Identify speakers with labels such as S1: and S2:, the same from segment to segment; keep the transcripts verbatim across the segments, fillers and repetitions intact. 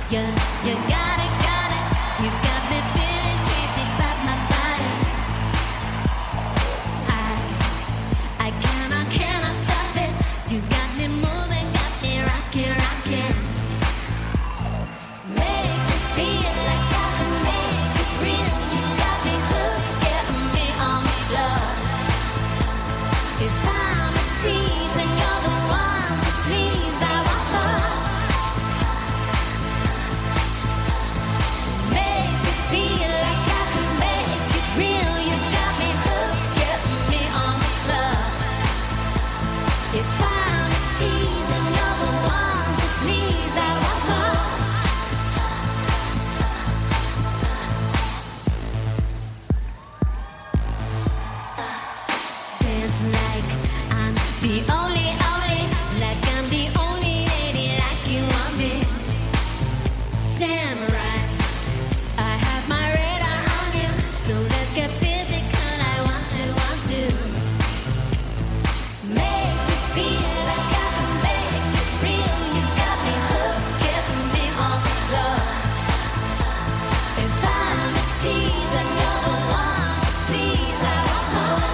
S1: You, you got it, got it. You got me feeling crazy about my body. I, I cannot, cannot stop it. You got me moving, got me rocking, rocking. Make me feel like I can make it real. You got me hooked, getting me on the floor. If I'm a tease and you're the one to please, I want more. Make me feel like I can make it real. You got me hooked, getting me on the floor. If I'm a tease and you're the one to please, I want more. Dance like I'm the only, only, like I'm the only lady like you want me. Damn right, I have my radar on you, so let's get physical. I want to, want to make me feel like I can make it real. You got me hooked, getting me on the floor. If I'm a tease and you're the one to please, I want more.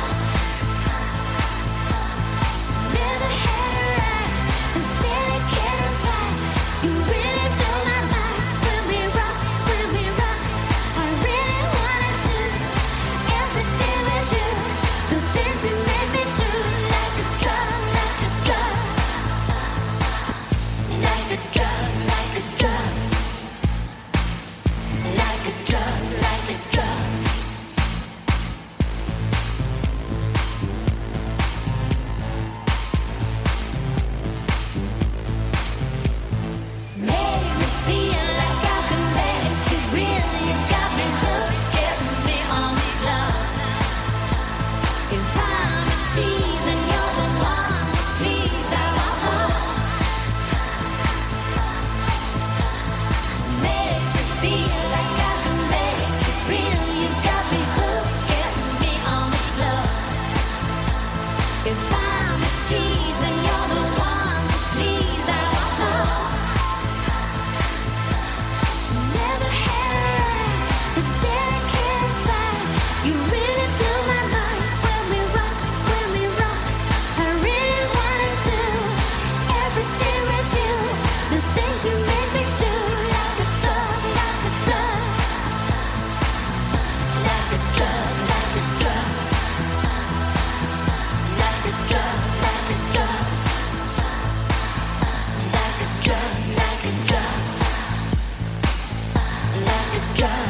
S1: Never had a right, and still I can't fight. You really blow my mind when we rock, when we rock. I really wanna do everything with you. The things you make me do, like a drug, like a drug, like a drug, like a drug, like a drug, like a drug. Make me feel like I can make it real. You got me hooked, getting me on the floor. If I'm a tease and you're the one to please, I want more. Make me feel like I can make it real. You got me hooked, getting me on the floor. If I'm a tease and you're the one to please, I want more. Never had a right, but still I can't fight. You really blew my mind when we rock, when we rock. I really wanna do everything with you. The things you make me do, like a drug, like a drug, like a drug, like a drug, like a drug, like a drug, like a drug, like a drug, like a drug.